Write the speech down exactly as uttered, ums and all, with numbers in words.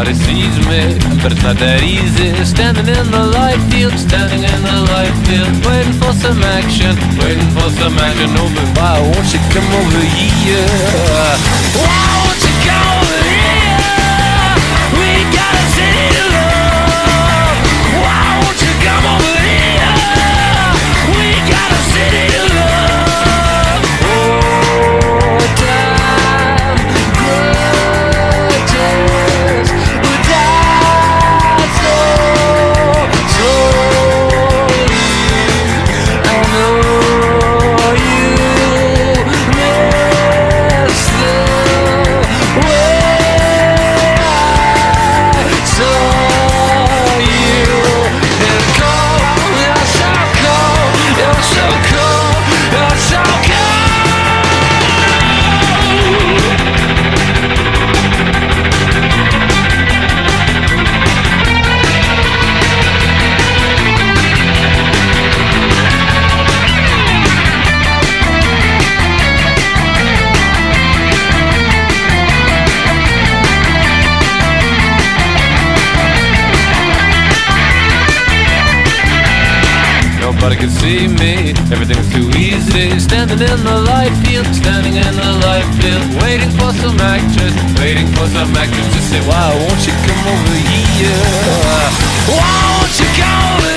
Nobody sees me, but it's not that easy. Standing in the light field, standing in the light field, waiting for some action, waiting for some action. Oh, but why won't you come over here? Why won't you come over here? We got a city to love. Why won't you come over here? We got a city to love. Oh, time grudges would die so slowly. I know you miss the way I saw you. It's cold, you're so cold, you're so cold, you're so cold. Nobody can see me, everything's too easy. Standing in the light field, standing in the light field, waiting for some actress, waiting for some actress to say, why won't you come over here? Why won't you come over